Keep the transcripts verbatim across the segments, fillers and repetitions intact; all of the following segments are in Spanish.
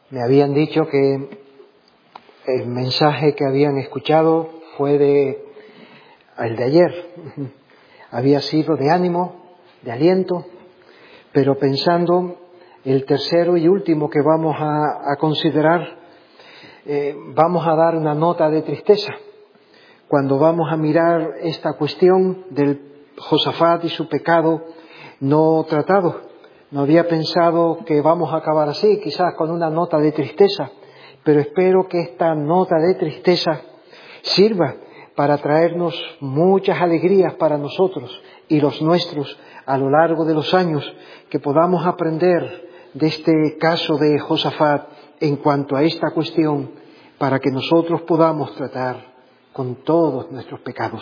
Me habían dicho que el mensaje que habían escuchado fue de el de ayer. Había sido de ánimo, de aliento, pero pensando el tercero y último que vamos a, a considerar, eh, vamos a dar una nota de tristeza cuando vamos a mirar esta cuestión del Josafat y su pecado no tratado. No había pensado que vamos a acabar así, quizás con una nota de tristeza, pero espero que esta nota de tristeza sirva para traernos muchas alegrías para nosotros y los nuestros a lo largo de los años, que podamos aprender de este caso de Josafat en cuanto a esta cuestión, para que nosotros podamos tratar con todos nuestros pecados.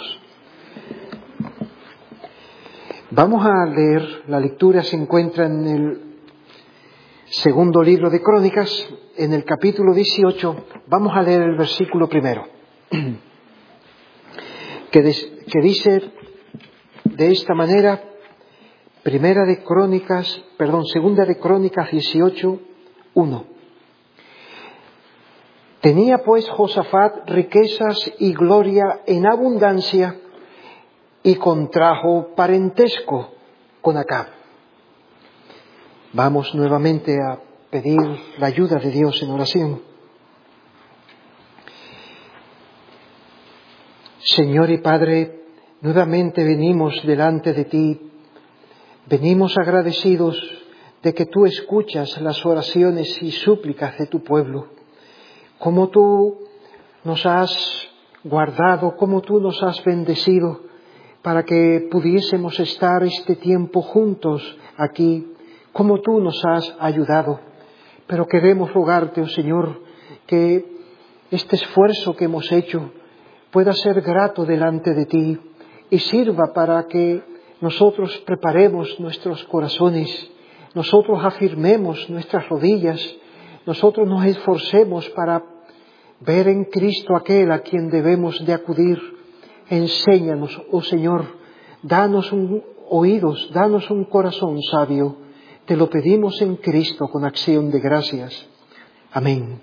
Vamos a leer, la lectura se encuentra en el segundo libro de Crónicas, en el capítulo dieciocho, vamos a leer el versículo primero, que, des, que dice de esta manera, primera de Crónicas, perdón, segunda de Crónicas dieciocho, uno. Tenía pues Josafat riquezas y gloria en abundancia, y contrajo parentesco con Acab. Vamos nuevamente a pedir la ayuda de Dios en oración. Señor y Padre, nuevamente venimos delante de ti, venimos agradecidos de que tú escuchas las oraciones y súplicas de tu pueblo, como tú nos has guardado, como tú nos has bendecido, para que pudiésemos estar este tiempo juntos aquí, como tú nos has ayudado. Pero queremos rogarte, oh Señor, que este esfuerzo que hemos hecho pueda ser grato delante de ti y sirva para que nosotros preparemos nuestros corazones, nosotros afirmemos nuestras rodillas, nosotros nos esforcemos para ver en Cristo aquel a quien debemos de acudir. Enséñanos, oh Señor, danos un oídos, danos un corazón sabio. Te lo pedimos en Cristo con acción de gracias. Amén.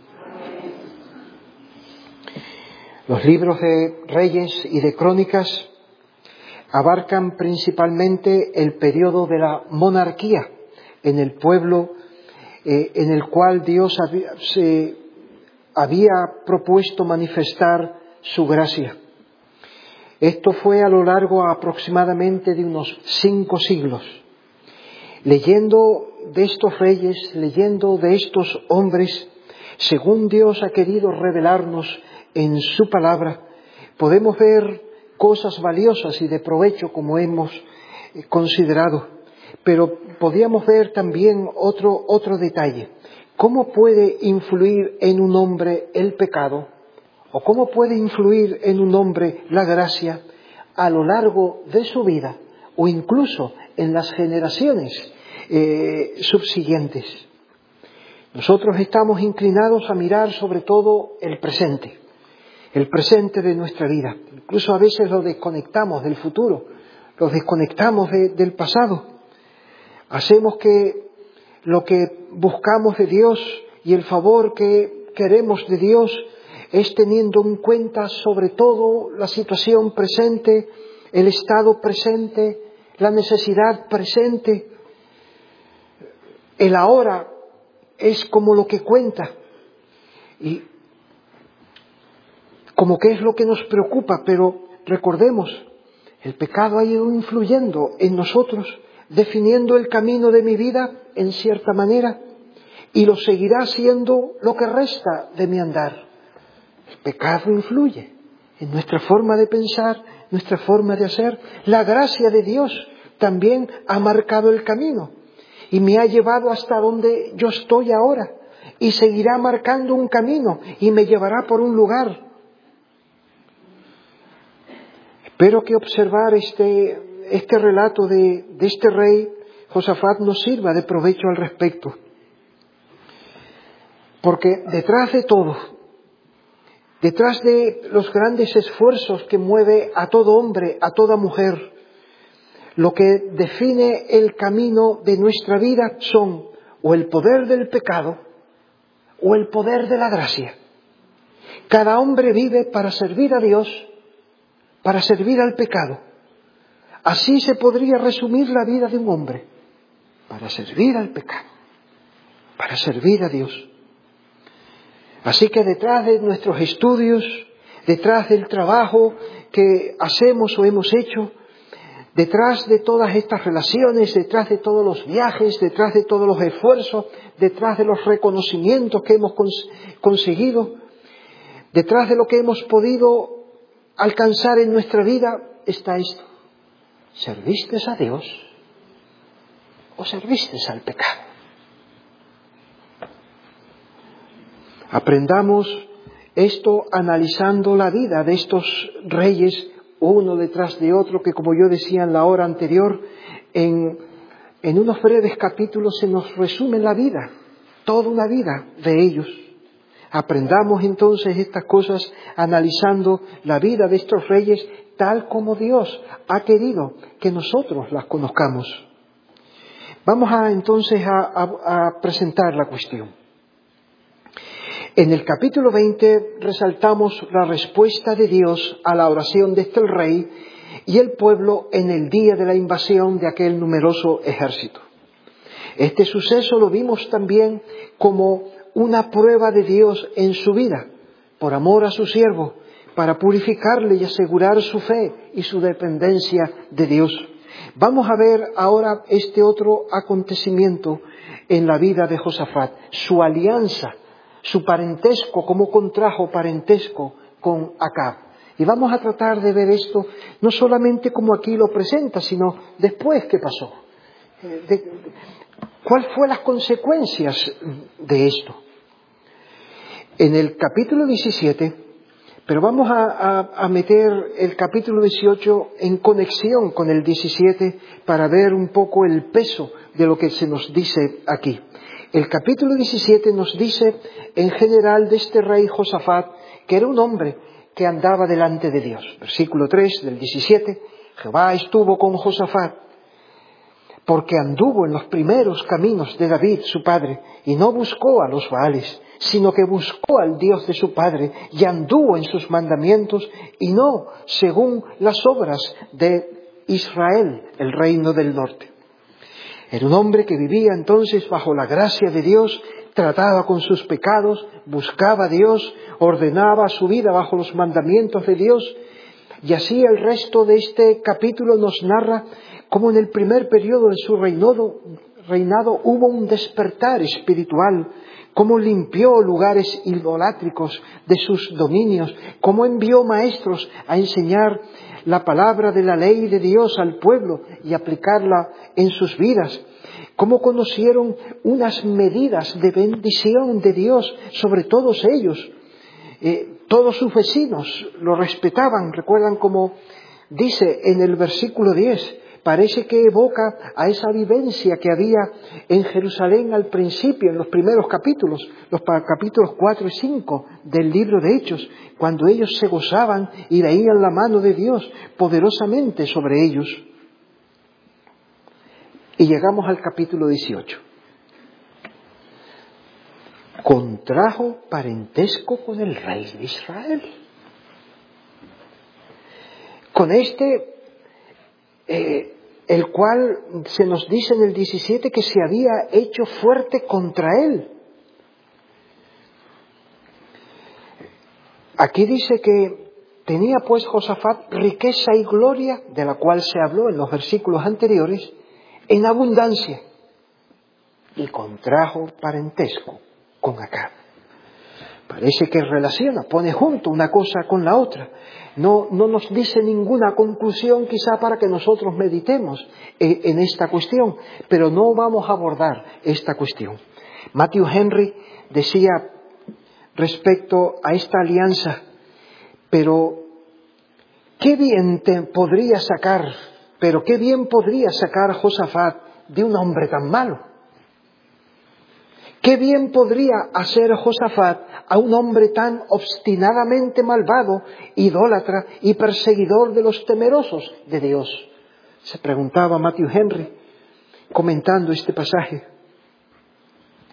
Los libros de Reyes y de Crónicas abarcan principalmente el periodo de la monarquía en el pueblo eh, en el cual Dios había, se había propuesto manifestar su gracia. Esto fue a lo largo aproximadamente de unos cinco siglos. Leyendo de estos reyes, leyendo de estos hombres, según Dios ha querido revelarnos en su palabra, podemos ver cosas valiosas y de provecho como hemos considerado. Pero podíamos ver también otro, otro detalle. ¿Cómo puede influir en un hombre el pecado? ¿O cómo puede influir en un hombre la gracia a lo largo de su vida o incluso en las generaciones eh, subsiguientes? Nosotros estamos inclinados a mirar sobre todo el presente, el presente de nuestra vida. Incluso a veces lo desconectamos del futuro, lo desconectamos de, del pasado. Hacemos que lo que buscamos de Dios y el favor que queremos de Dios es teniendo en cuenta sobre todo la situación presente, el estado presente, la necesidad presente. El ahora es como lo que cuenta y como que es lo que nos preocupa, pero recordemos, el pecado ha ido influyendo en nosotros, definiendo el camino de mi vida en cierta manera, y lo seguirá siendo lo que resta de mi andar. El pecado influye en nuestra forma de pensar, nuestra forma de hacer. La gracia de Dios también ha marcado el camino y me ha llevado hasta donde yo estoy ahora, y seguirá marcando un camino y me llevará por un lugar. Espero que observar este, este relato de, de este rey Josafat nos sirva de provecho al respecto. Porque detrás de todo, detrás de los grandes esfuerzos que mueve a todo hombre, a toda mujer, lo que define el camino de nuestra vida son o el poder del pecado o el poder de la gracia. Cada hombre vive para servir a Dios, para servir al pecado. Así se podría resumir la vida de un hombre, para servir al pecado, para servir a Dios. Así que detrás de nuestros estudios, detrás del trabajo que hacemos o hemos hecho, detrás de todas estas relaciones, detrás de todos los viajes, detrás de todos los esfuerzos, detrás de los reconocimientos que hemos cons- conseguido, detrás de lo que hemos podido alcanzar en nuestra vida, está esto. ¿Serviste a Dios o serviste al pecado? Aprendamos esto analizando la vida de estos reyes, uno detrás de otro, que como yo decía en la hora anterior, en, en unos breves capítulos se nos resume la vida, toda una vida de ellos. Aprendamos entonces estas cosas analizando la vida de estos reyes tal como Dios ha querido que nosotros las conozcamos. Vamos a, entonces a, a, a presentar la cuestión. En el capítulo veinte resaltamos la respuesta de Dios a la oración de este rey y el pueblo en el día de la invasión de aquel numeroso ejército. Este suceso lo vimos también como una prueba de Dios en su vida, por amor a su siervo, para purificarle y asegurar su fe y su dependencia de Dios. Vamos a ver ahora este otro acontecimiento en la vida de Josafat, su alianza, su parentesco, cómo contrajo parentesco con Acab. Y vamos a tratar de ver esto no solamente como aquí lo presenta, sino después qué pasó. De, de, ¿Cuáles fueron las consecuencias de esto? En el capítulo diecisiete, pero vamos a, a, a meter el capítulo dieciocho en conexión con el diecisiete para ver un poco el peso de lo que se nos dice aquí. El capítulo diecisiete nos dice en general de este rey Josafat que era un hombre que andaba delante de Dios. Versículo tres del diecisiete, Jehová estuvo con Josafat porque anduvo en los primeros caminos de David su padre y no buscó a los Baales, sino que buscó al Dios de su padre y anduvo en sus mandamientos y no según las obras de Israel, el reino del norte. Era un hombre que vivía entonces bajo la gracia de Dios, trataba con sus pecados, buscaba a Dios, ordenaba su vida bajo los mandamientos de Dios. Y así el resto de este capítulo nos narra cómo en el primer periodo de su reinado, reinado hubo un despertar espiritual, cómo limpió lugares idolátricos de sus dominios, cómo envió maestros a enseñar la palabra de la ley de Dios al pueblo y aplicarla en sus vidas, cómo conocieron unas medidas de bendición de Dios sobre todos ellos. Eh, todos sus vecinos lo respetaban. Recuerdan como dice en el versículo diez, parece que evoca a esa vivencia que había en Jerusalén al principio, en los primeros capítulos, los capítulos cuatro y cinco del libro de Hechos, cuando ellos se gozaban y veían la mano de Dios poderosamente sobre ellos. Y llegamos al capítulo dieciocho. Contrajo parentesco con el rey de Israel. Con este, eh, el cual se nos dice en el diecisiete que se había hecho fuerte contra él. Aquí dice que tenía pues Josafat riqueza y gloria, de la cual se habló en los versículos anteriores, en abundancia, y contrajo parentesco con Acab. Parece que relaciona, pone junto una cosa con la otra. No, no nos dice ninguna conclusión quizá para que nosotros meditemos en, en esta cuestión, pero no vamos a abordar esta cuestión. Matthew Henry decía respecto a esta alianza, pero qué bien te podría sacar, pero qué bien podría sacar Josafat de un hombre tan malo. ¿Qué bien podría hacer Josafat a un hombre tan obstinadamente malvado, idólatra y perseguidor de los temerosos de Dios? Se preguntaba Matthew Henry comentando este pasaje.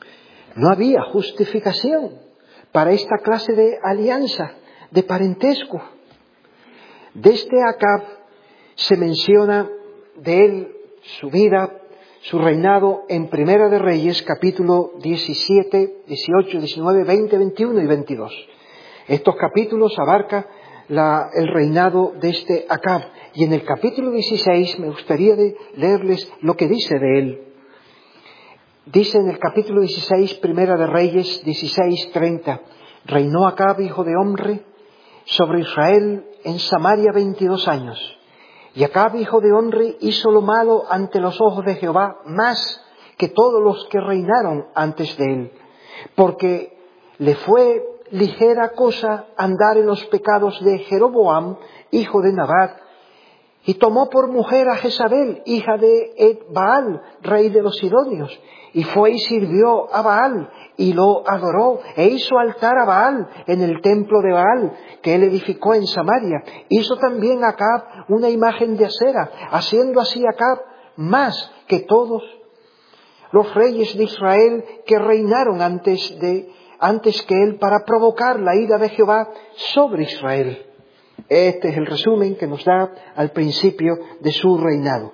No había justificación para esta clase de alianza, de parentesco. Desde Acab se menciona de él su vida, su reinado en Primera de Reyes, capítulo diecisiete, dieciocho, diecinueve, veinte, veintiuno y veintidós. Estos capítulos abarcan la, el reinado de este Acab. Y en el capítulo dieciséis me gustaría de leerles lo que dice de él. Dice en el capítulo dieciséis, Primera de Reyes dieciséis, treinta, reinó Acab, hijo de Omri, sobre Israel en Samaria veintidós años. Y Acab, hijo de Omri, hizo lo malo ante los ojos de Jehová, más que todos los que reinaron antes de él, porque le fue ligera cosa andar en los pecados de Jeroboam, hijo de Nabat, y tomó por mujer a Jezabel, hija de Ed-Baal, rey de los Sidonios, y fue y sirvió a Baal, y lo adoró, e hizo altar a Baal en el templo de Baal, que él edificó en Samaria. Hizo también Acab una imagen de acera, haciendo así Acab más que todos los reyes de Israel que reinaron antes de, antes que él, para provocar la ira de Jehová sobre Israel. Este es el resumen que nos da al principio de su reinado.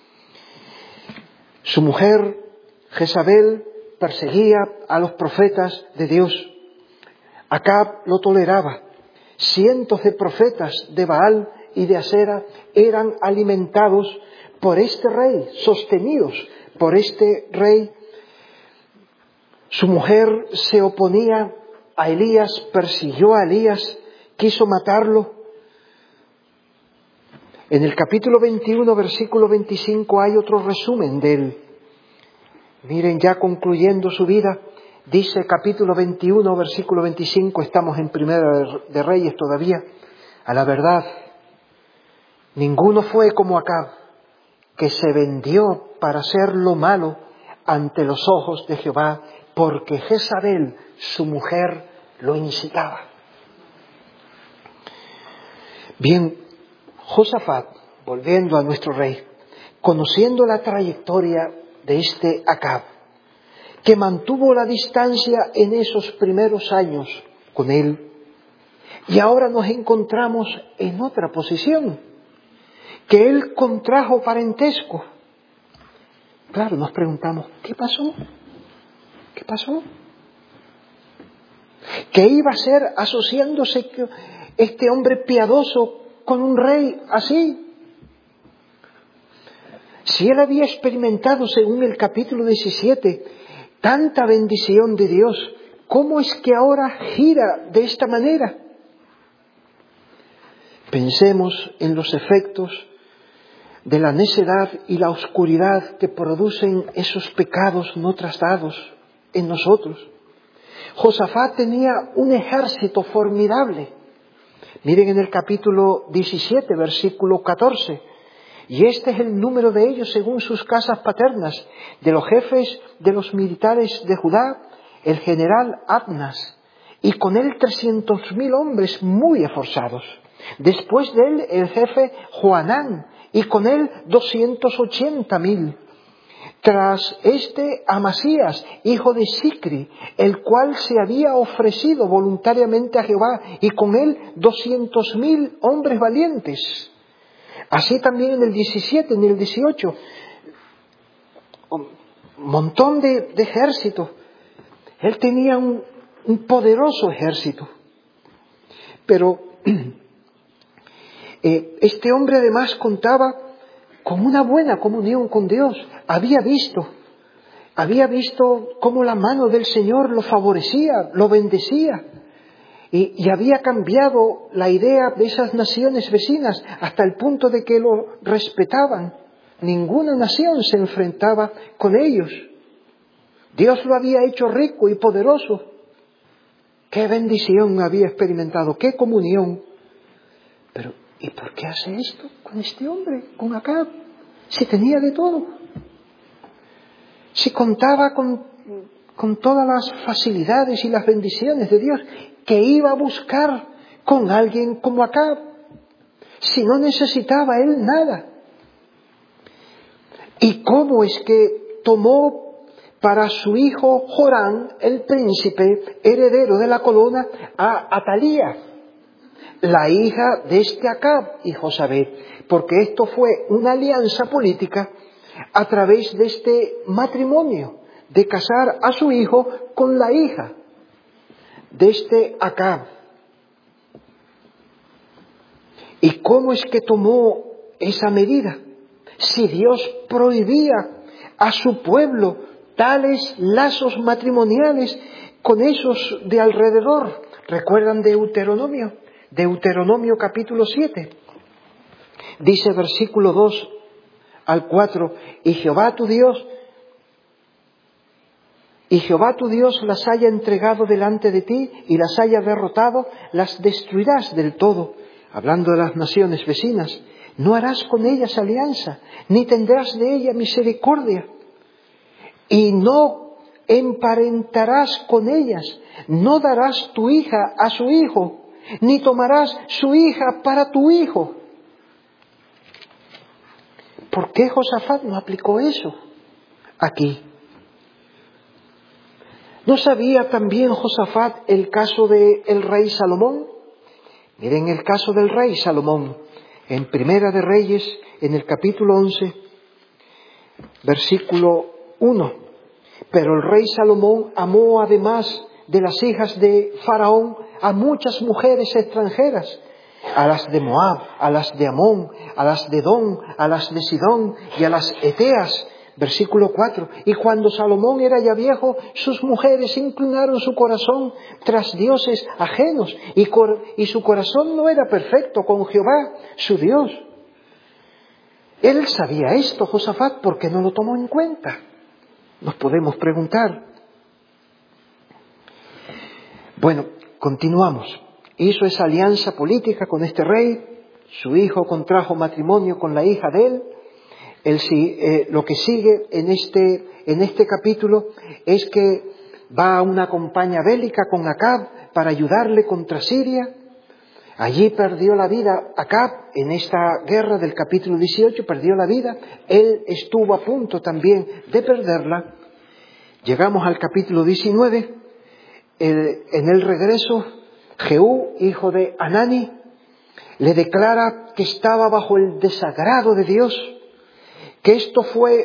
Su mujer, Jezabel, perseguía a los profetas de Dios. Acab lo toleraba. Cientos de profetas de Baal y de Asera eran alimentados por este rey, sostenidos por este rey. Su mujer se oponía a Elías, persiguió a Elías, quiso matarlo. En el capítulo veintiuno, versículo veinticinco, hay otro resumen de él. Miren, ya concluyendo su vida, dice capítulo veintiuno, versículo veinticinco, estamos en Primera de Reyes todavía. A la verdad, ninguno fue como Acab, que se vendió para hacer lo malo ante los ojos de Jehová, porque Jezabel, su mujer, lo incitaba. Bien, Josafat, volviendo a nuestro rey, conociendo la trayectoria de este Acab, que mantuvo la distancia en esos primeros años con él, y ahora nos encontramos en otra posición, que él contrajo parentesco. Claro, nos preguntamos, ¿qué pasó? ¿Qué pasó? ¿Qué iba a hacer asociándose este hombre piadoso con un rey así? Si él había experimentado, según el capítulo diecisiete, tanta bendición de Dios, ¿cómo es que ahora gira de esta manera? Pensemos en los efectos de la necedad y la oscuridad que producen esos pecados no tratados en nosotros. Josafat tenía un ejército formidable. Miren en el capítulo diecisiete, versículo catorce. Y este es el número de ellos según sus casas paternas, de los jefes de los militares de Judá, el general Abnas, y con él trescientos mil hombres muy esforzados. Después de él el jefe Joanán, y con él doscientos ochenta mil. Tras este Amasías, hijo de Sicri, el cual se había ofrecido voluntariamente a Jehová, y con él doscientos mil hombres valientes. Así también en el diecisiete, en el dieciocho, un montón de, de ejércitos. Él tenía un, un poderoso ejército. Pero eh, este hombre además contaba con una buena comunión con Dios. Había visto, había visto cómo la mano del Señor lo favorecía, lo bendecía. Y, y había cambiado la idea de esas naciones vecinas hasta el punto de que lo respetaban. Ninguna nación se enfrentaba con ellos. Dios lo había hecho rico y poderoso. Qué bendición había experimentado, qué comunión. Pero, ¿y por qué hace esto con este hombre, con Acab? Si tenía de todo. Si contaba con, con todas las facilidades y las bendiciones de Dios, que iba a buscar con alguien como Acab, si no necesitaba él nada. ¿Y cómo es que tomó para su hijo Joram, el príncipe heredero de la corona, a Atalía, la hija de este Acab y Josabet, porque esto fue una alianza política a través de este matrimonio, de casar a su hijo con la hija de este Acab. ¿Y cómo es que tomó esa medida? Si Dios prohibía a su pueblo tales lazos matrimoniales con esos de alrededor. ¿Recuerdan Deuteronomio? Deuteronomio capítulo siete. Dice versículo dos al cuatro, y Jehová tu Dios, y Jehová tu Dios las haya entregado delante de ti y las haya derrotado, las destruirás del todo. Hablando de las naciones vecinas, no harás con ellas alianza, ni tendrás de ella misericordia, y no emparentarás con ellas, no darás tu hija a su hijo, ni tomarás su hija para tu hijo. ¿Por qué Josafat no aplicó eso aquí? ¿No sabía también Josafat el caso del rey Salomón? Miren el caso del rey Salomón, en Primera de Reyes, en el capítulo once, versículo uno. Pero el rey Salomón amó, además de las hijas de Faraón, a muchas mujeres extranjeras, a las de Moab, a las de Amón, a las de Edom, a las de Sidón y a las Eteas. Versículo cuatro. Y cuando Salomón era ya viejo, sus mujeres inclinaron su corazón tras dioses ajenos, y, cor- y su corazón no era perfecto con Jehová, su Dios. Él sabía esto, Josafat, ¿por qué no lo tomó en cuenta? Nos podemos preguntar. Bueno, continuamos. Hizo esa alianza política con este rey, su hijo contrajo matrimonio con la hija de él. El, eh, lo que sigue en este, en este capítulo es que va a una campaña bélica con Acab para ayudarle contra Siria. Allí perdió la vida Acab en esta guerra del capítulo dieciocho, perdió la vida. Él estuvo a punto también de perderla. Llegamos al capítulo diecinueve. El, en el regreso, Jehú, hijo de Anani, le declara que estaba bajo el desagrado de Dios, que esto fue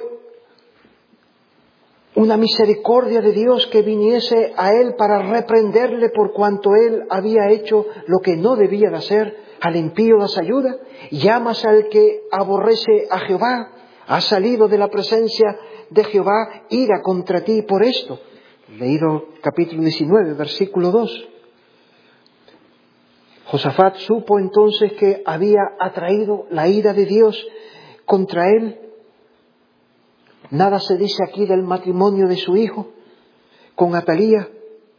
una misericordia de Dios que viniese a él para reprenderle por cuanto él había hecho lo que no debía de hacer. Al impío das ayuda, llamas al que aborrece a Jehová, ha salido de la presencia de Jehová ira contra ti por esto. Leído capítulo diecinueve, versículo dos. Josafat supo entonces que había atraído la ira de Dios contra él. Nada se dice aquí del matrimonio de su hijo con Atalía.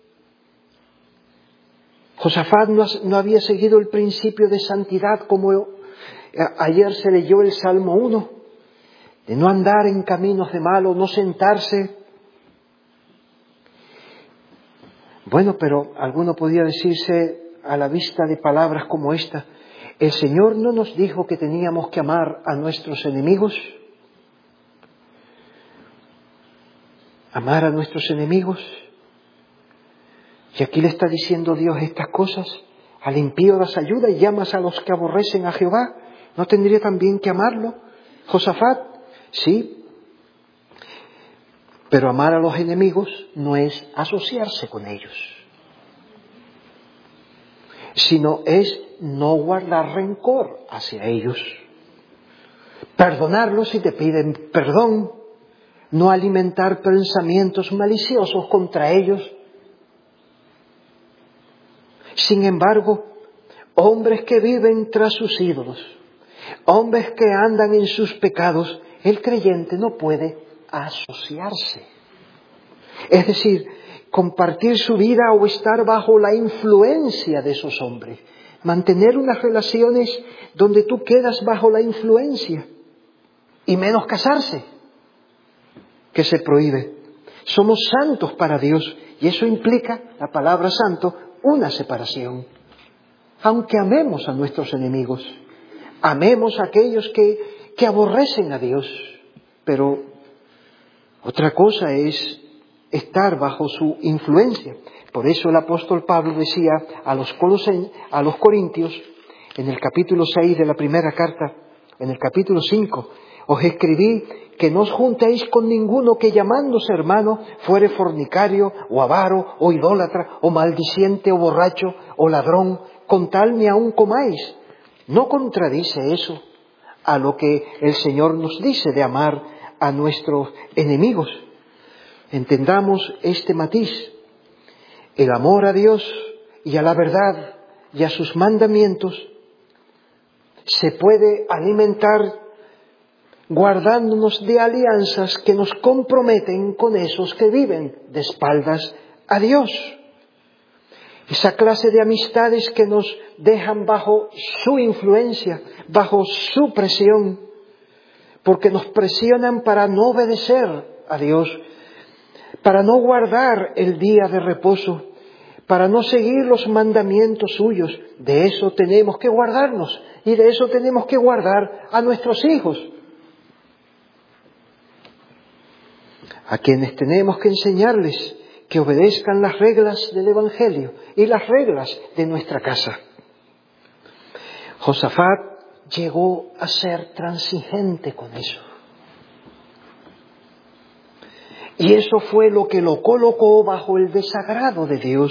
Josafat no, no había seguido el principio de santidad como ayer se leyó el Salmo uno, de no andar en caminos de malo, no sentarse. Bueno, pero alguno podría decirse a la vista de palabras como esta, ¿el Señor no nos dijo que teníamos que amar a nuestros enemigos? Amar a nuestros enemigos. Y aquí le está diciendo Dios estas cosas. Al impío das ayuda y llamas a los que aborrecen a Jehová. ¿No tendría también que amarlo? Josafat, sí. Pero amar a los enemigos no es asociarse con ellos, sino es no guardar rencor hacia ellos. Perdonarlos si te piden perdón. No alimentar pensamientos maliciosos contra ellos. Sin embargo, hombres que viven tras sus ídolos, hombres que andan en sus pecados, el creyente no puede asociarse. Es decir, compartir su vida o estar bajo la influencia de esos hombres. Mantener unas relaciones donde tú quedas bajo la influencia. Y menos casarse, que se prohíbe. Somos santos para Dios y eso implica, la palabra santo, una separación. Aunque amemos a nuestros enemigos, amemos a aquellos que, que aborrecen a Dios, pero otra cosa es estar bajo su influencia. Por eso el apóstol Pablo decía a los, colosen, a los corintios, en el capítulo seis de la primera carta, en el capítulo cinco, os escribí que no os juntéis con ninguno que llamándose hermano fuere fornicario, o avaro, o idólatra, o maldiciente, o borracho, o ladrón, con tal ni aun comáis. ¿No contradice eso a lo que el Señor nos dice de amar a nuestros enemigos? Entendamos este matiz. El amor a Dios y a la verdad y a sus mandamientos se puede alimentar guardándonos de alianzas que nos comprometen con esos que viven de espaldas a Dios. Esa clase de amistades que nos dejan bajo su influencia, bajo su presión, porque nos presionan para no obedecer a Dios, para no guardar el día de reposo, para no seguir los mandamientos suyos. De eso tenemos que guardarnos y de eso tenemos que guardar a nuestros hijos, a quienes tenemos que enseñarles que obedezcan las reglas del Evangelio y las reglas de nuestra casa. Josafat llegó a ser transigente con eso. Y eso fue lo que lo colocó bajo el desagrado de Dios.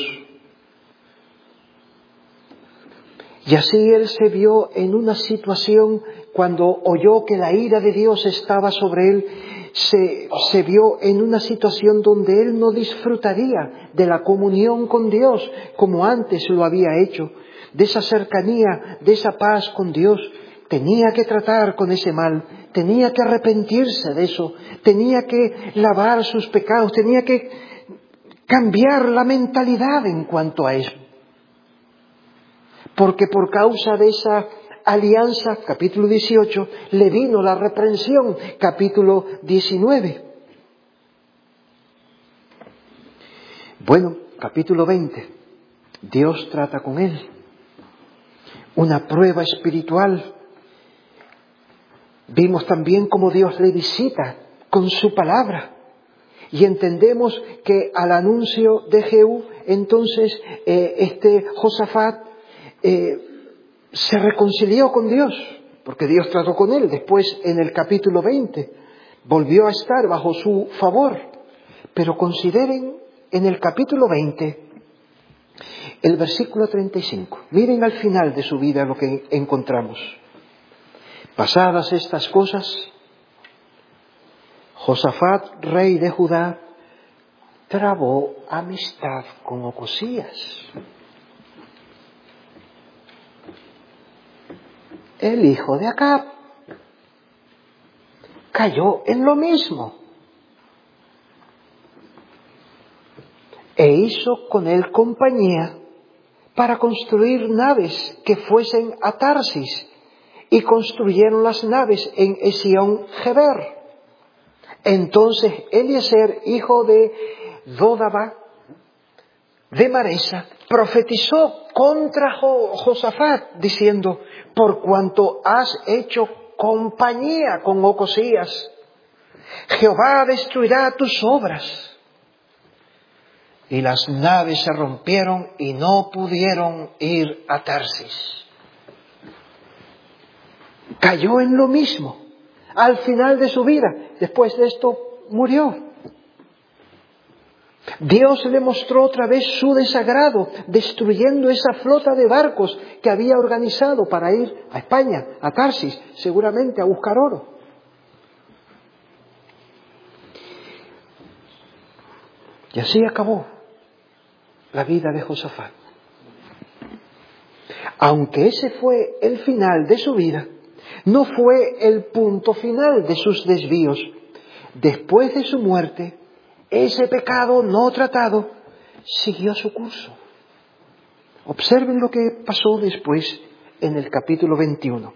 Y así él se vio en una situación cuando oyó que la ira de Dios estaba sobre él. Se, se vio en una situación donde él no disfrutaría de la comunión con Dios como antes lo había hecho, de esa cercanía, de esa paz con Dios. Tenía que tratar con ese mal, tenía que arrepentirse de eso, tenía que lavar sus pecados, tenía que cambiar la mentalidad en cuanto a eso. Porque por causa de esa alianza, capítulo dieciocho, le vino la reprensión, capítulo diecinueve. Bueno, capítulo veinte, Dios trata con él. Una prueba espiritual. Vimos también cómo Dios le visita con su palabra. Y entendemos que al anuncio de Jehú, entonces eh, este Josafat eh, se reconcilió con Dios, porque Dios trató con él. Después, en el capítulo veinte, volvió a estar bajo su favor. Pero consideren en el capítulo veinte, el versículo treinta y cinco. Miren al final de su vida lo que encontramos. Pasadas estas cosas, Josafat, rey de Judá, trabó amistad con Ocosías, el hijo de Acab. Cayó en lo mismo e hizo con él compañía para construir naves que fuesen a Tarsis, y construyeron las naves en Esión-Geber. Entonces Eliezer, hijo de Dodaba, de Maresa, profetizó contra Josafat, diciendo: por cuanto has hecho compañía con Ocosías, Jehová destruirá tus obras. Y las naves se rompieron y no pudieron ir a Tarsis. Cayó en lo mismo al final de su vida. Después de esto murió. Dios le mostró otra vez su desagrado, destruyendo esa flota de barcos que había organizado para ir a España, a Tarsis, seguramente a buscar oro. Y así acabó la vida de Josafat. Aunque ese fue el final de su vida, no fue el punto final de sus desvíos. Después de su muerte, ese pecado no tratado siguió su curso. Observen lo que pasó después en el capítulo veintiuno.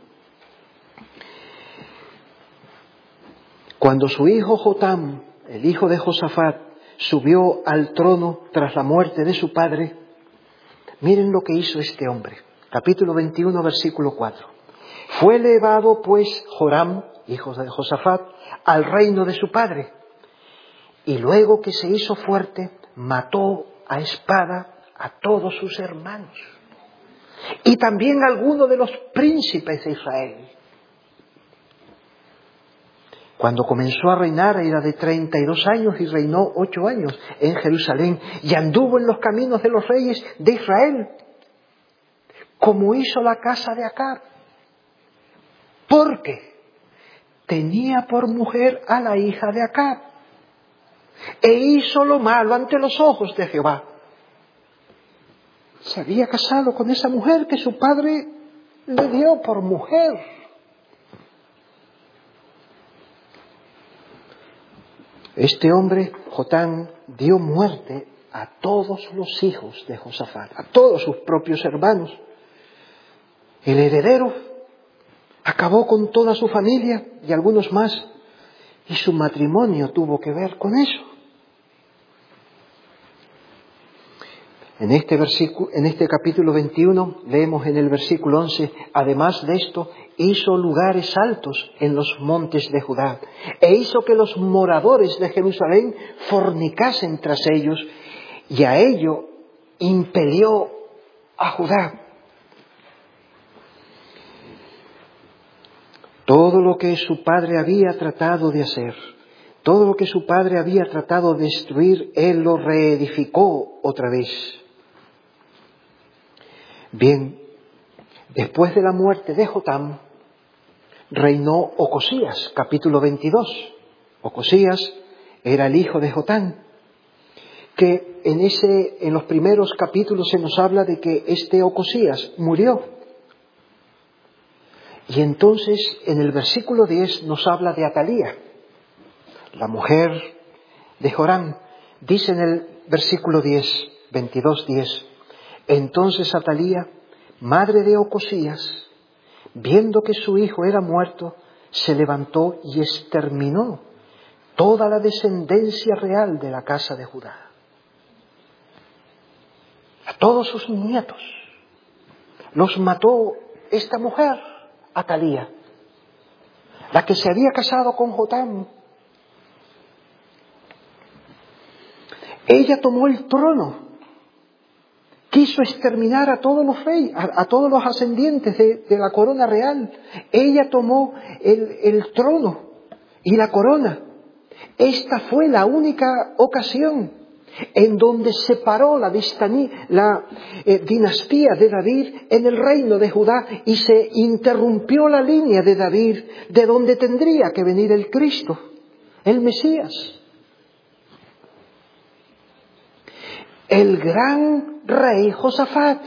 Cuando su hijo Jotam, el hijo de Josafat, subió al trono tras la muerte de su padre, miren lo que hizo este hombre. Capítulo veintiuno, versículo cuatro. Fue elevado pues Joram, hijo de Josafat, al reino de su padre, y luego que se hizo fuerte, mató a espada a todos sus hermanos y también a algunos de los príncipes de Israel. Cuando comenzó a reinar era de treinta y dos años y reinó ocho años en Jerusalén y anduvo en los caminos de los reyes de Israel, como hizo la casa de Acab, porque tenía por mujer a la hija de Acab e hizo lo malo ante los ojos de Jehová. Se había casado con esa mujer que su padre le dio por mujer. Este hombre, Jotán, dio muerte a todos los hijos de Josafat, a todos sus propios hermanos. El heredero acabó con toda su familia y algunos más, y su matrimonio tuvo que ver con eso. En este versículo, en este capítulo veintiuno, leemos en el versículo once, además de esto, hizo lugares altos en los montes de Judá, e hizo que los moradores de Jerusalén fornicasen tras ellos, y a ello impelió a Judá. Todo lo que su padre había tratado de hacer, todo lo que su padre había tratado de destruir, él lo reedificó otra vez. Bien, después de la muerte de Jotam, reinó Ocosías, capítulo veintidós. Ocosías era el hijo de Jotán, que en, ese, en los primeros capítulos se nos habla de que este Ocosías murió. Y entonces en el versículo diez nos habla de Atalía, la mujer de Joram. Dice en el versículo diez, veintidós diez, entonces Atalía, madre de Ocosías, viendo que su hijo era muerto, se levantó y exterminó toda la descendencia real de la casa de Judá. A todos sus nietos los mató esta mujer, Atalía, la que se había casado con Jotam. Ella tomó el trono, quiso exterminar a todos los reyes, a, a todos los ascendientes de, de la corona real. Ella tomó el, el trono y la corona. Esta fue la única ocasión en donde separó la, distaní, la eh, dinastía de David en el reino de Judá y se interrumpió la línea de David, de donde tendría que venir el Cristo, el Mesías. El gran rey Josafat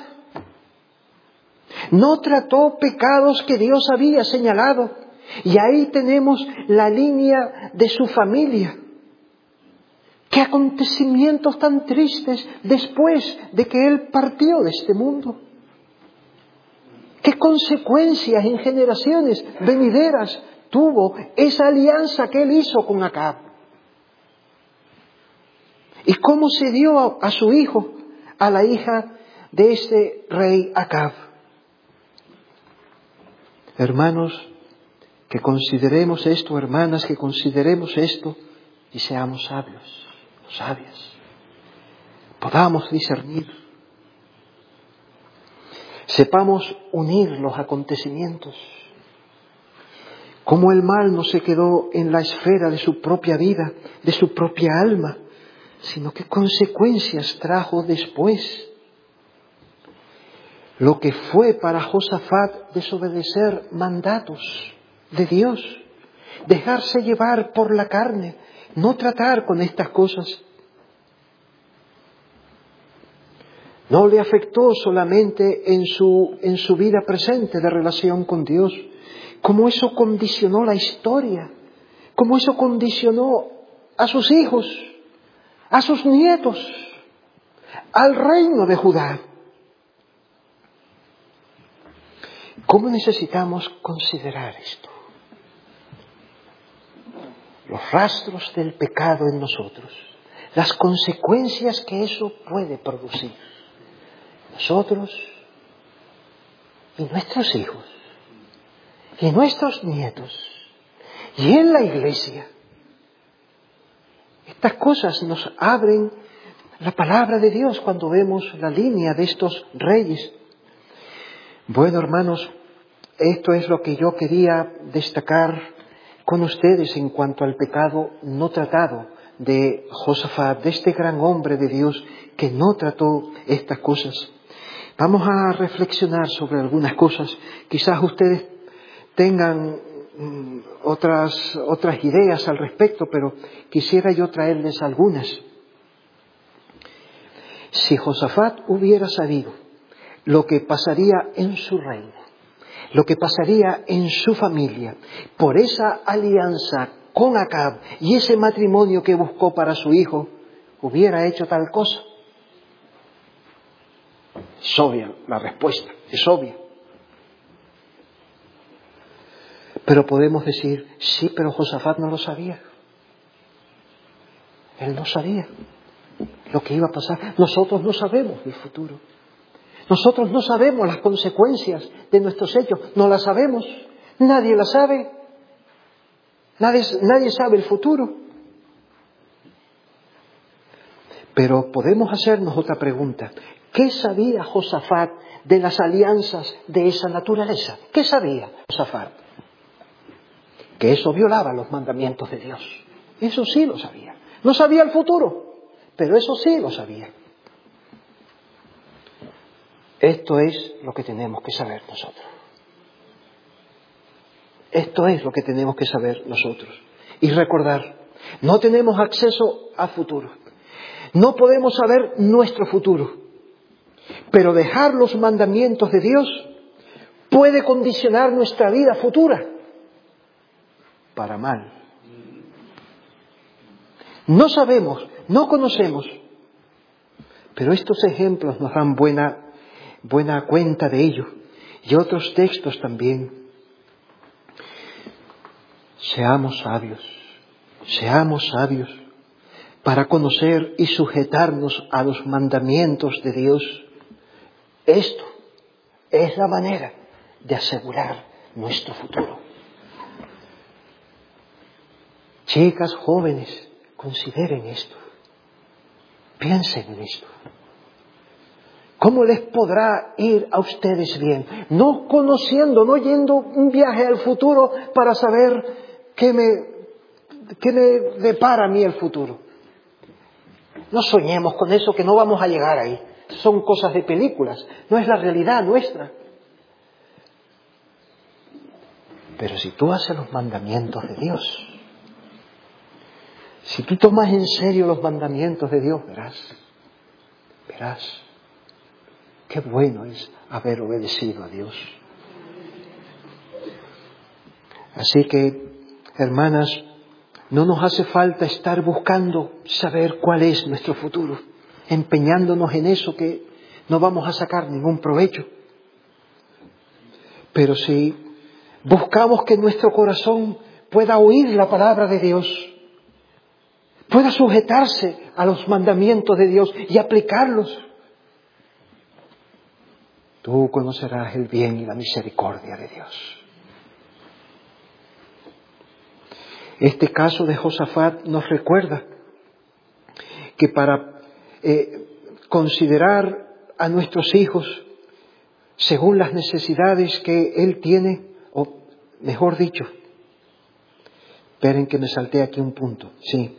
no trató pecados que Dios había señalado, y ahí tenemos la línea de su familia. ¿Qué acontecimientos tan tristes después de que él partió de este mundo? ¿Qué consecuencias en generaciones venideras tuvo esa alianza que él hizo con Acab? ¿Y cómo se dio a su hijo, a la hija de este rey Acab? Hermanos, que consideremos esto, hermanas, que consideremos esto y seamos sabios. Sabias, podamos discernir, sepamos unir los acontecimientos, como el mal no se quedó en la esfera de su propia vida, de su propia alma, sino que consecuencias trajo después. Lo que fue para Josafat desobedecer mandatos de Dios, dejarse llevar por la carne, no tratar con estas cosas. No le afectó solamente en su, en su vida presente de relación con Dios, como eso condicionó la historia, como eso condicionó a sus hijos, a sus nietos, al reino de Judá. ¿Cómo necesitamos considerar esto? Los rastros del pecado en nosotros, las consecuencias que eso puede producir. Nosotros y nuestros hijos y nuestros nietos y en la iglesia. Estas cosas nos abren la palabra de Dios cuando vemos la línea de estos reyes. Bueno, hermanos, esto es lo que yo quería destacar con ustedes en cuanto al pecado no tratado de Josafat, de este gran hombre de Dios que no trató estas cosas. Vamos a reflexionar sobre algunas cosas. Quizás ustedes tengan mm, otras, otras ideas al respecto, pero quisiera yo traerles algunas. Si Josafat hubiera sabido lo que pasaría en su reino, lo que pasaría en su familia, por esa alianza con Acab y ese matrimonio que buscó para su hijo, hubiera hecho tal cosa. Es obvia la respuesta, es obvia. Pero podemos decir, sí, pero Josafat no lo sabía. Él no sabía lo que iba a pasar. Nosotros no sabemos el futuro. Nosotros no sabemos las consecuencias de nuestros hechos. No las sabemos. Nadie las sabe. Nadie, nadie sabe el futuro. Pero podemos hacernos otra pregunta. ¿Qué sabía Josafat de las alianzas de esa naturaleza? ¿Qué sabía Josafat? Que eso violaba los mandamientos de Dios. Eso sí lo sabía. No sabía el futuro, pero eso sí lo sabía. Esto es lo que tenemos que saber nosotros. Esto es lo que tenemos que saber nosotros. Y recordar, no tenemos acceso al futuro. No podemos saber nuestro futuro. Pero dejar los mandamientos de Dios puede condicionar nuestra vida futura para mal. No sabemos, no conocemos, pero estos ejemplos nos dan buena, buena cuenta de ello. Y otros textos también. Seamos sabios, seamos sabios para conocer y sujetarnos a los mandamientos de Dios. Esto es la manera de asegurar nuestro futuro. Chicas jóvenes, consideren esto. Piensen en esto. ¿Cómo les podrá ir a ustedes bien? No conociendo, no yendo un viaje al futuro para saber qué me, qué me depara a mí el futuro. No soñemos con eso, que no vamos a llegar ahí. Son cosas de películas, no es la realidad nuestra. Pero si tú haces los mandamientos de Dios, si tú tomas en serio los mandamientos de Dios, verás, verás, qué bueno es haber obedecido a Dios. Así que, hermanas, no nos hace falta estar buscando saber cuál es nuestro futuro, empeñándonos en eso que no vamos a sacar ningún provecho. Pero si buscamos que nuestro corazón pueda oír la palabra de Dios, pueda sujetarse a los mandamientos de Dios y aplicarlos, tú conocerás el bien y la misericordia de Dios. Este caso de Josafat nos recuerda que para eh, considerar a nuestros hijos según las necesidades que él tiene, o mejor dicho, esperen que me salté aquí un punto, sí.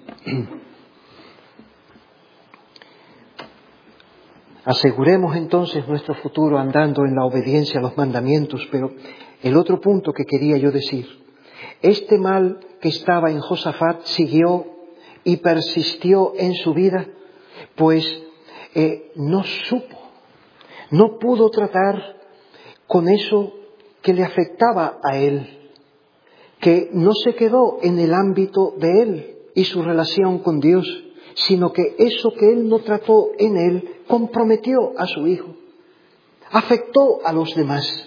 Aseguremos entonces nuestro futuro andando en la obediencia a los mandamientos, pero el otro punto que quería yo decir, este mal que estaba en Josafat siguió y persistió en su vida, pues eh, no supo, no pudo tratar con eso que le afectaba a él, que no se quedó en el ámbito de él y su relación con Dios, sino que eso que él no trató en él comprometió a su hijo, afectó a los demás.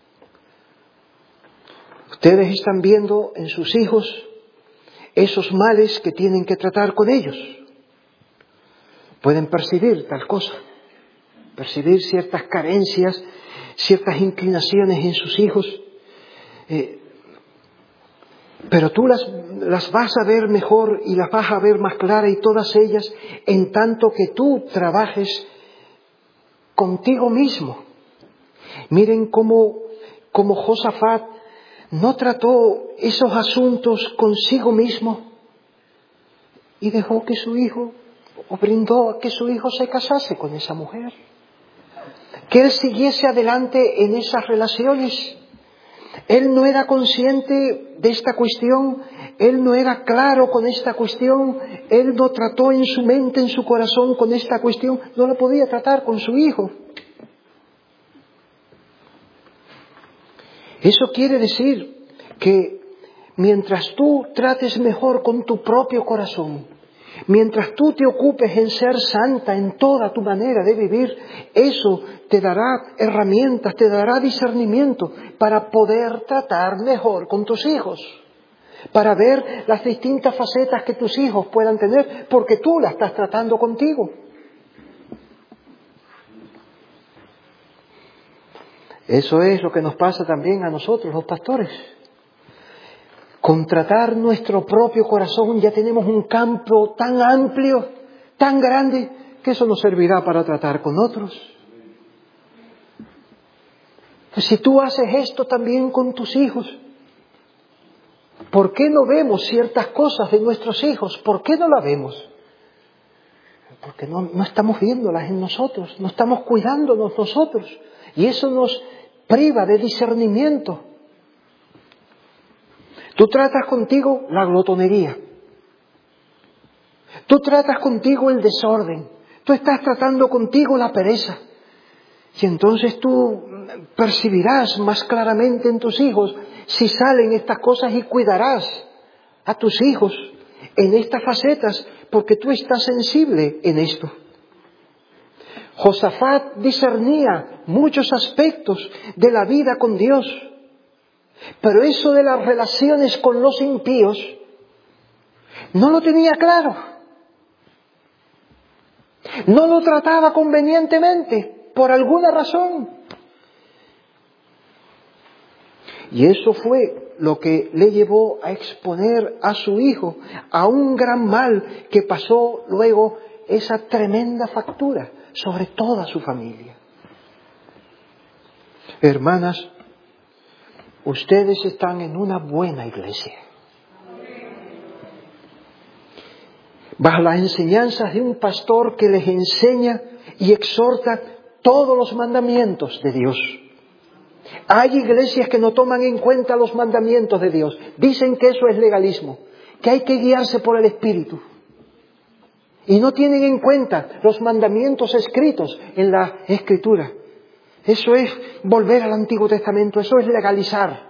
Ustedes están viendo en sus hijos esos males que tienen que tratar con ellos. Pueden percibir tal cosa, percibir ciertas carencias, ciertas inclinaciones en sus hijos. Eh, Pero tú las, las vas a ver mejor y las vas a ver más claras, y todas ellas, en tanto que tú trabajes contigo mismo. Miren cómo, cómo Josafat no trató esos asuntos consigo mismo y dejó que su hijo, o brindó a que su hijo se casase con esa mujer, que él siguiese adelante en esas relaciones. Él no era consciente de esta cuestión, él no era claro con esta cuestión, él no trató en su mente, en su corazón con esta cuestión, no lo podía tratar con su hijo. Eso quiere decir que mientras tú trates mejor con tu propio corazón, mientras tú te ocupes en ser santa en toda tu manera de vivir, eso te dará herramientas, te dará discernimiento para poder tratar mejor con tus hijos, para ver las distintas facetas que tus hijos puedan tener, porque tú las estás tratando contigo. Eso es lo que nos pasa también a nosotros, los pastores. Con tratar nuestro propio corazón ya tenemos un campo tan amplio, tan grande, que eso nos servirá para tratar con otros. Pues si tú haces esto también con tus hijos, ¿por qué no vemos ciertas cosas de nuestros hijos? ¿Por qué no las vemos? Porque no, no estamos viéndolas en nosotros, no estamos cuidándonos nosotros. Y eso nos priva de discernimiento. Tú tratas contigo la glotonería. Tú tratas contigo el desorden. Tú estás tratando contigo la pereza. Y entonces tú percibirás más claramente en tus hijos si salen estas cosas, y cuidarás a tus hijos en estas facetas porque tú estás sensible en esto. Josafat discernía muchos aspectos de la vida con Dios, pero eso de las relaciones con los impíos no lo tenía claro. No lo trataba convenientemente, por alguna razón. Y eso fue lo que le llevó a exponer a su hijo a un gran mal que pasó luego esa tremenda factura sobre toda su familia. Hermanas, ustedes están en una buena iglesia, bajo las enseñanzas de un pastor que les enseña y exhorta todos los mandamientos de Dios. Hay iglesias que no toman en cuenta los mandamientos de Dios. Dicen que eso es legalismo, que hay que guiarse por el Espíritu. Y no tienen en cuenta los mandamientos escritos en la Escritura. Eso es volver al Antiguo Testamento, eso es legalizar.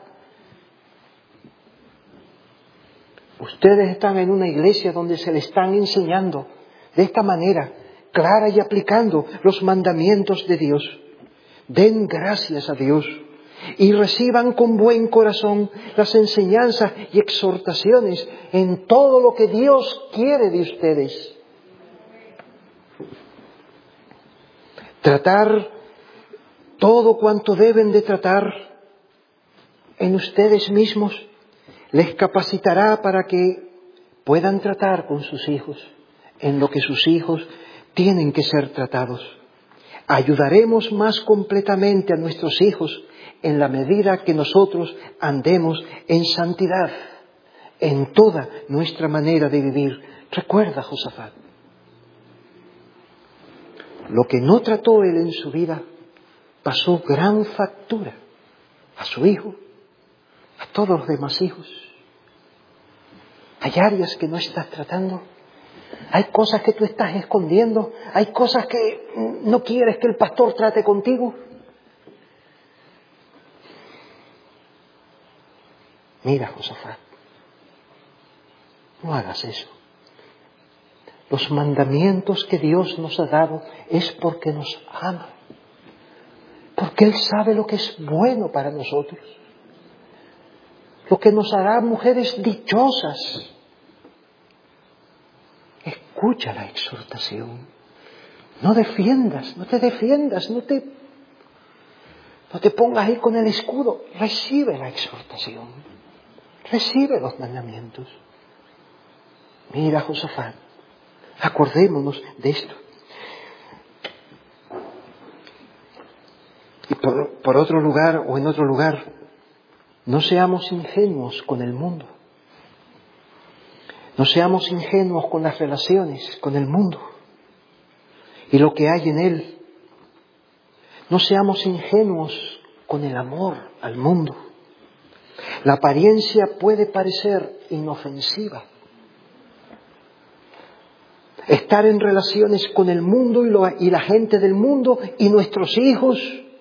Ustedes están en una iglesia donde se les están enseñando de esta manera, clara, y aplicando los mandamientos de Dios. Den gracias a Dios y reciban con buen corazón las enseñanzas y exhortaciones en todo lo que Dios quiere de ustedes. Tratar todo cuanto deben de tratar en ustedes mismos les capacitará para que puedan tratar con sus hijos en lo que sus hijos tienen que ser tratados. Ayudaremos más completamente a nuestros hijos en la medida que nosotros andemos en santidad en toda nuestra manera de vivir. Recuerda, Josafat, lo que no trató él en su vida pasó gran factura a su hijo, a todos los demás hijos. Hay áreas que no estás tratando. Hay cosas que tú estás escondiendo. Hay cosas que no quieres que el pastor trate contigo. Mira, Josafat, no hagas eso. Los mandamientos que Dios nos ha dado es porque nos ama. Porque Él sabe lo que es bueno para nosotros. Lo que nos hará mujeres dichosas. Escucha la exhortación. No defiendas, no te defiendas, no te, no te pongas ahí con el escudo. Recibe la exhortación. Recibe los mandamientos. Mira, Josafat, acordémonos de esto. Y por, por otro lugar o en otro lugar, no seamos ingenuos con el mundo. No seamos ingenuos con las relaciones con el mundo y lo que hay en él. No seamos ingenuos con el amor al mundo. La apariencia puede parecer inofensiva. Estar en relaciones con el mundo y, lo, y la gente del mundo y nuestros hijos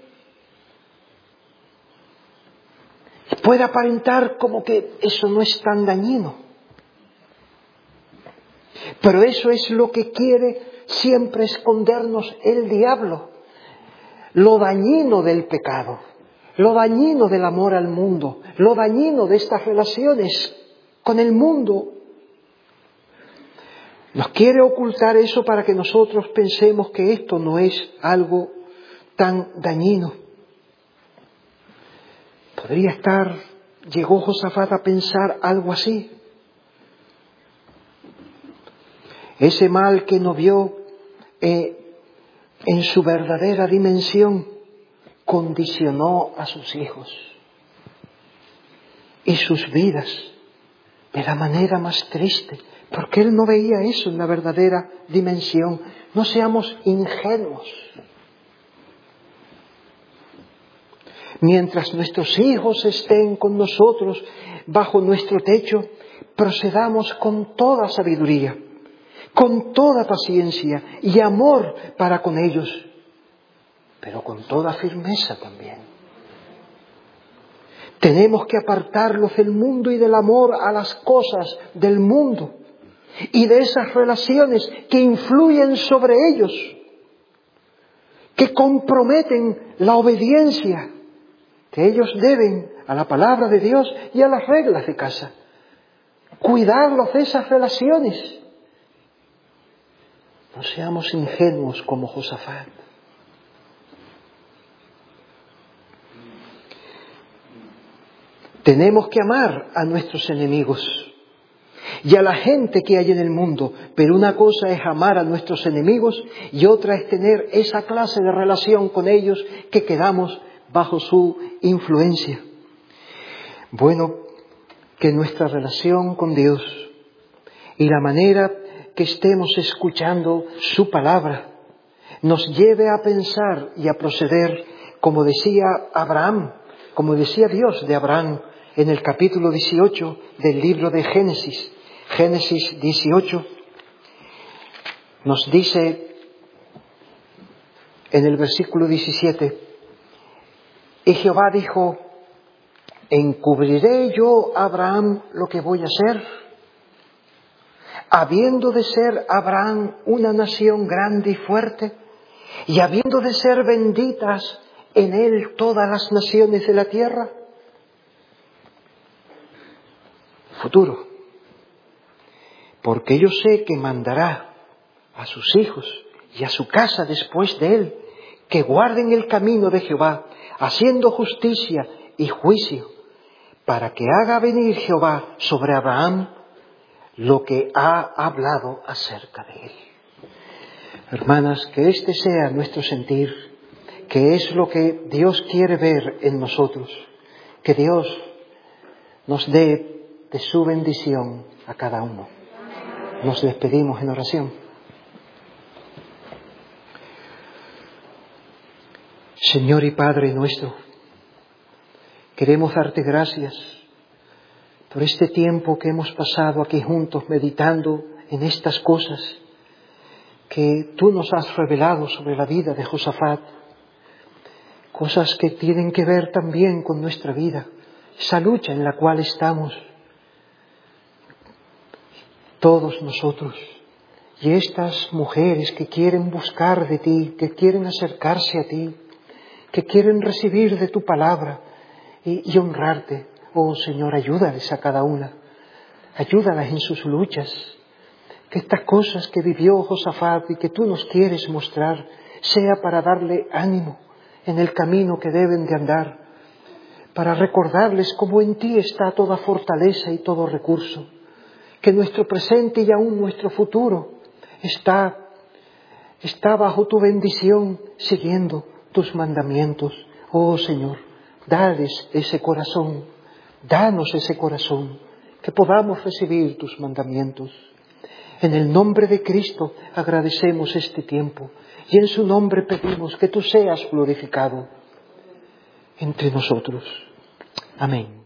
puede aparentar como que eso no es tan dañino. Pero eso es lo que quiere siempre escondernos el diablo. Lo dañino del pecado, lo dañino del amor al mundo, lo dañino de estas relaciones con el mundo. Nos quiere ocultar eso para que nosotros pensemos que esto no es algo tan dañino. Podría estar, llegó Josafat a pensar algo así. Ese mal que no vio eh, en su verdadera dimensión condicionó a sus hijos y sus vidas de la manera más triste, porque él no veía eso en la verdadera dimensión. No seamos ingenuos. Mientras nuestros hijos estén con nosotros bajo nuestro techo, procedamos con toda sabiduría, con toda paciencia y amor para con ellos, pero con toda firmeza también. Tenemos que apartarlos del mundo y del amor a las cosas del mundo y de esas relaciones que influyen sobre ellos, que comprometen la obediencia que ellos deben a la palabra de Dios y a las reglas de casa. Cuidarlos de esas relaciones. No seamos ingenuos como Josafat. Tenemos que amar a nuestros enemigos y a la gente que hay en el mundo, pero una cosa es amar a nuestros enemigos y otra es tener esa clase de relación con ellos que quedamos bajo su influencia. Bueno, que nuestra relación con Dios y la manera que estemos escuchando su palabra nos lleve a pensar y a proceder como decía Abraham, como decía Dios de Abraham en el capítulo dieciocho del libro de Génesis. Génesis dieciocho nos dice en el versículo diecisiete: y Jehová dijo, ¿encubriré yo a Abraham lo que voy a hacer? Habiendo de ser Abraham una nación grande y fuerte, y habiendo de ser benditas en él todas las naciones de la tierra. Futuro. Porque yo sé que mandará a sus hijos y a su casa después de él, que guarden el camino de Jehová, haciendo justicia y juicio, para que haga venir Jehová sobre Abraham lo que ha hablado acerca de él. Hermanas, que este sea nuestro sentir, que es lo que Dios quiere ver en nosotros, que Dios nos dé de su bendición a cada uno. Nos despedimos en oración. Señor y Padre nuestro, queremos darte gracias por este tiempo que hemos pasado aquí juntos meditando en estas cosas que tú nos has revelado sobre la vida de Josafat, cosas que tienen que ver también con nuestra vida, esa lucha en la cual estamos todos nosotros. Y estas mujeres que quieren buscar de ti, que quieren acercarse a ti, que quieren recibir de tu palabra y, y honrarte. Oh Señor, ayúdales a cada una. Ayúdalas en sus luchas. Que estas cosas que vivió Josafat y que tú nos quieres mostrar sea para darle ánimo en el camino que deben de andar. para recordarles cómo en ti está toda fortaleza y todo recurso, que nuestro presente y aún nuestro futuro está, está bajo tu bendición, siguiendo tus mandamientos. Oh Señor, dales ese corazón, danos ese corazón, que podamos recibir tus mandamientos. En el nombre de Cristo agradecemos este tiempo y en su nombre pedimos que tú seas glorificado entre nosotros. Amén.